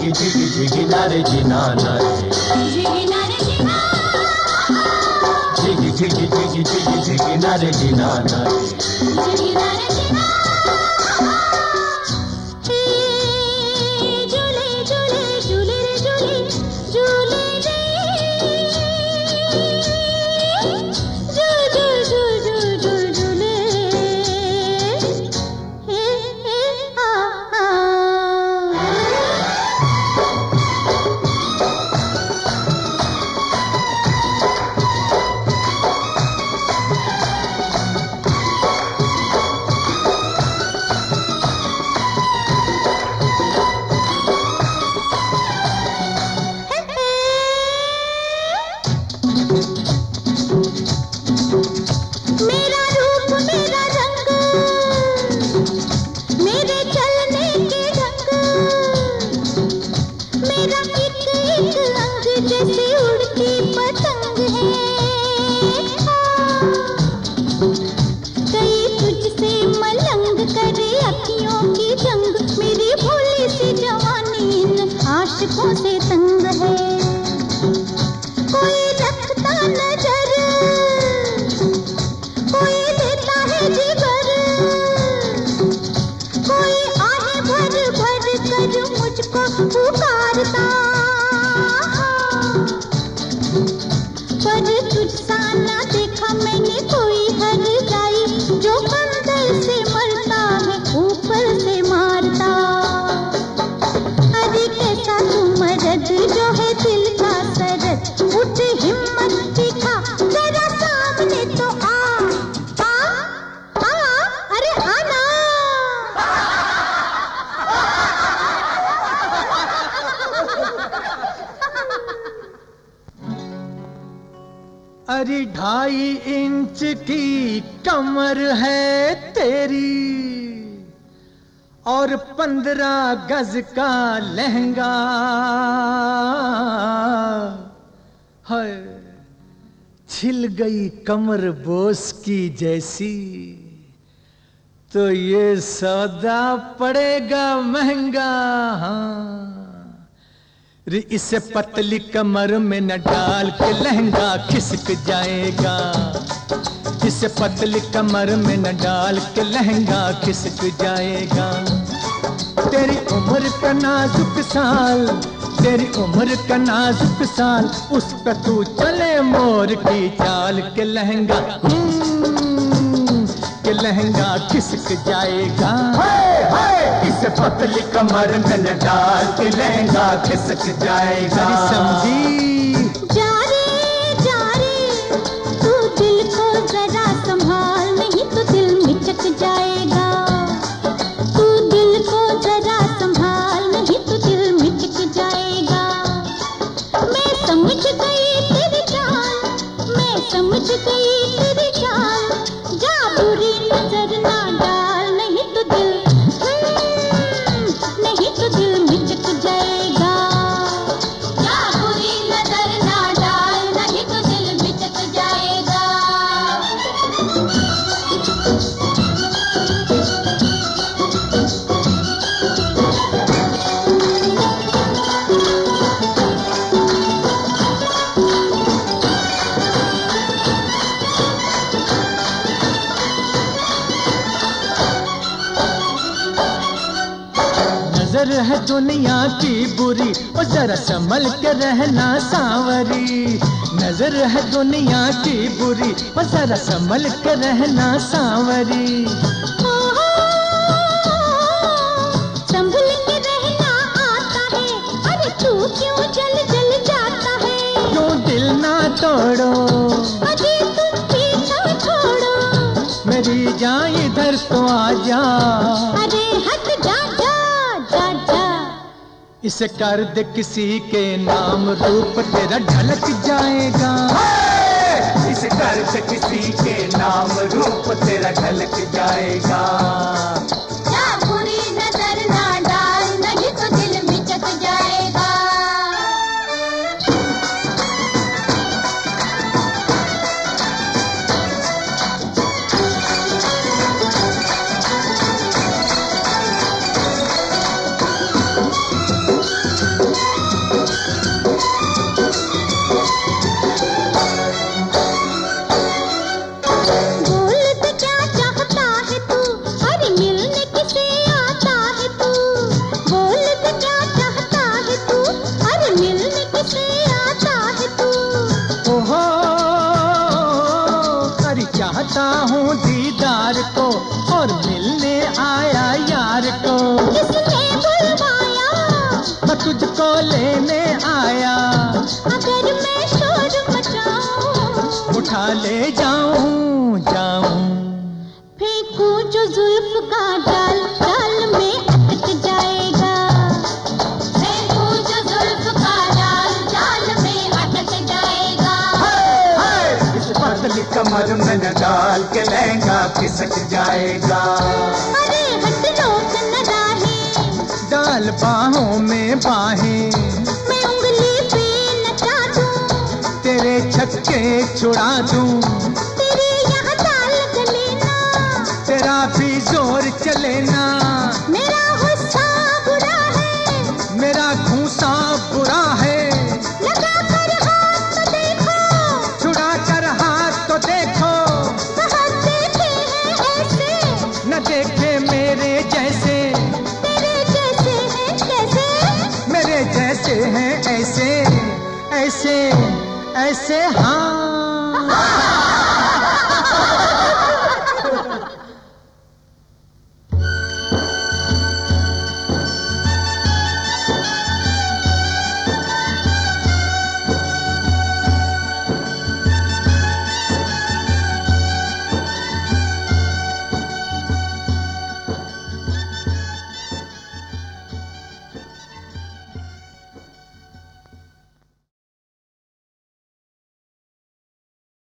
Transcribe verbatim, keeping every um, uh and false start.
झिगी झिगी झिगी नारे जीना नारे झिगी नारे जीना झिगी झिगी झिगी झिगी झिगी नारे जीना नारे झिगी नारे जीना आशिकों से तंग है कोई रखता नजर कोई देता है जिगर कोई आहे भर भर कर मुझको पुकारता पर तुझसा ना देखा मैंने कोई हर जाई जो अंदर से मरता है ऊपर से मारता मरद जो है दिल का सरद उठ हिम्मत दिखा जरा सामने तो आ आ आ अरे आना अरे ढाई इंच की कमर है तेरी और पंद्रह गज का लहंगा है छिल गई कमर बोस की जैसी तो ये सौदा पड़ेगा महंगा। हाँ रे इसे पतली कमर में न डाल के लहंगा खिसक जाएगा इसे पतली कमर में न डाल के लहंगा खिसक जाएगा। तेरी उम्र का नाजुक साल तेरी उम्र का नाजुक साल उस पे तू चले मोर की चाल के लहंगा के लहंगा खिसक जाएगा। हाय हाय इसे पतली कमर में न डाल के लहंगा खिसक जाएगा। समझी संभाल नहीं तो दिल मिचक जाएगा तू दिल को जरा संभाल नहीं तो दिल मिचक जाएगा। मैं समझ गई तेरी चाल मैं समझ गई तेरी चाल जा बुरी नजर ना डाल नहीं तो दिल नहीं तो दिल मिचक जाएगा जा बुरी नजर ना डाल नहीं तो दिल मिचक जाएगा। नजर है दुनिया की बुरी और जरा संभल के रहना सांवरी नजर है दुनिया की बुरी और जरा संभल के रहना सांवरी संभल के रहना आता है अरे तू क्यों जल जल जाता है क्यों दिल ना तोड़ो अरे तुम पीछा छोड़ो मेरी जान इधर तो आ जा अरे हट जा जा जा जा इसे कर दे किसी के नाम रूप तेरा ढलक जाएगा। इसे कर दे किसी के नाम रूप तेरा ढलक जाएगा। जा बुरी नजर ना डाल नहीं तो दिल मिचक जाएगा। काटे जाऊं जाऊं। फेंकू जो जुल्फ का जाल, जाल में अटक जाएगा। फेंकू जो जुल्फ का जाल, जाल में अटक जाएगा। हाय, हाय, इस पतली कमर में न डाल के लहंगा खिसक जाएगा। अरे हट रोक न राहें, डाल बाहों में बाहें, मैं उंगली पे नचा दूं, तेरे छक्के छुड़ा दूं। तेरे यहाँ ताल गले ना, तेरा भी जोर चले ना। मेरा गुस्सा बुरा है, मेरा घूंसा बुरा है। लगा कर हाथ तो देखो, छुड़ा कर हाथ तो देखो। बहुत देखे हैं ऐसे, न देखे मेरे जैसे, तेरे जैसे हैं कैसे। मेरे जैसे हैं ऐसे ऐसे ऐसे हाँ।